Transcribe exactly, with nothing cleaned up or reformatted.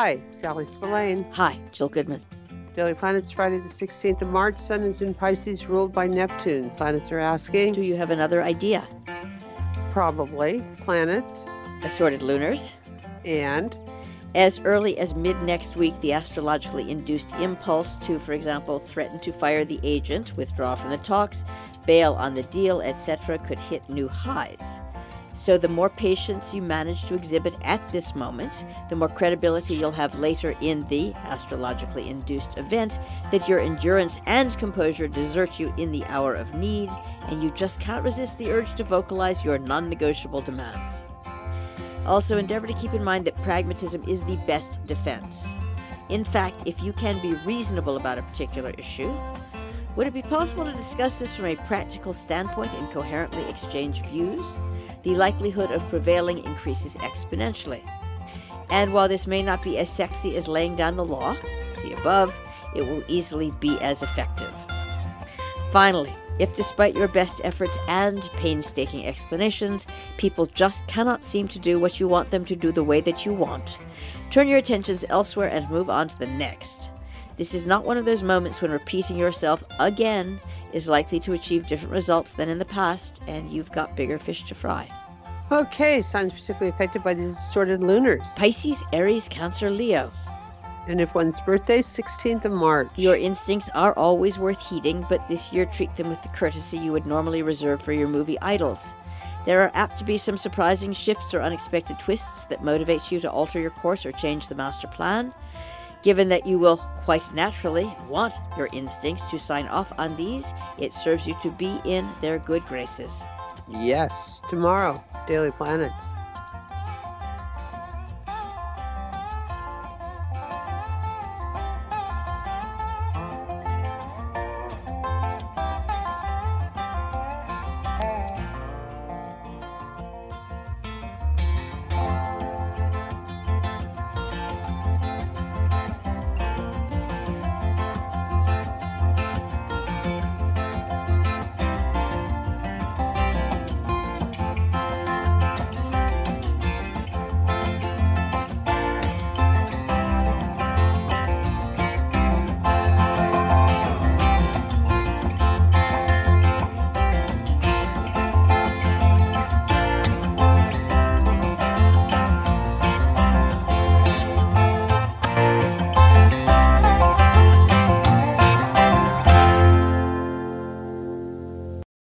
Hi, Sally Spillane. Hi, Jill Goodman. Daily Planets, Friday the sixteenth of March. Sun is in Pisces, ruled by Neptune. Planets are asking. Do you have another idea? Probably. Planets. Assorted lunars. And? As early as mid-next week, the astrologically induced impulse to, for example, threaten to fire the agent, withdraw from the talks, bail on the deal, et cetera, could hit new highs. So the more patience you manage to exhibit at this moment, the more credibility you'll have later in the astrologically induced event that your endurance and composure desert you in the hour of need, and you just can't resist the urge to vocalize your non-negotiable demands. Also, endeavor to keep in mind that pragmatism is the best defense. In fact, if you can be reasonable about a particular issue, would it be possible to discuss this from a practical standpoint and coherently exchange views? The likelihood of prevailing increases exponentially. And while this may not be as sexy as laying down the law, see above, it will easily be as effective. Finally, if despite your best efforts and painstaking explanations, people just cannot seem to do what you want them to do the way that you want, turn your attentions elsewhere and move on to the next. This is not one of those moments when repeating yourself again is likely to achieve different results than in the past, and you've got bigger fish to fry. Okay, Sun's particularly affected by these assorted lunars. Pisces, Aries, Cancer, Leo. And if one's birthday, sixteenth of March. Your instincts are always worth heeding, but this year treat them with the courtesy you would normally reserve for your movie idols. There are apt to be some surprising shifts or unexpected twists that motivate you to alter your course or change the master plan. Given that you will quite naturally want your instincts to sign off on these, it serves you to be in their good graces. Yes, tomorrow, Daily Planets.